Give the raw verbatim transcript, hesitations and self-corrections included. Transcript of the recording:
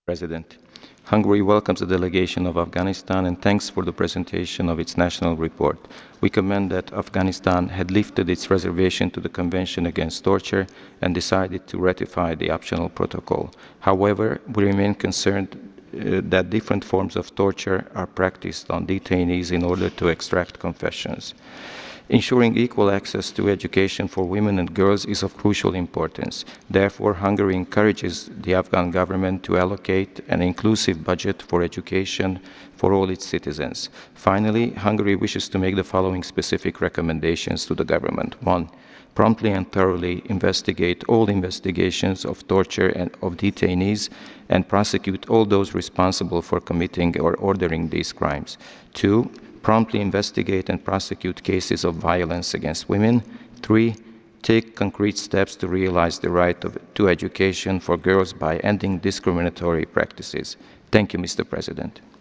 President. Hungary welcomes the delegation of Afghanistan and thanks for the presentation of its national report. We commend that Afghanistan had lifted its reservation to the Convention Against Torture and decided to ratify the optional protocol. However, we remain concerned uh, that different forms of torture are practiced on detainees in order to extract confessions. Ensuring equal access to education for women and girls is of crucial importance. Therefore, Hungary encourages the Afghan government to allocate an inclusive budget for education for all its citizens. Finally, Hungary wishes to make the following specific recommendations to the government. One, promptly and thoroughly investigate all investigations of torture and of detainees and prosecute all those responsible for committing or ordering these crimes. Two, promptly investigate and prosecute cases of violence against women. Three, take concrete steps to realize the right of, to education for girls by ending discriminatory practices. Thank you, Mister President.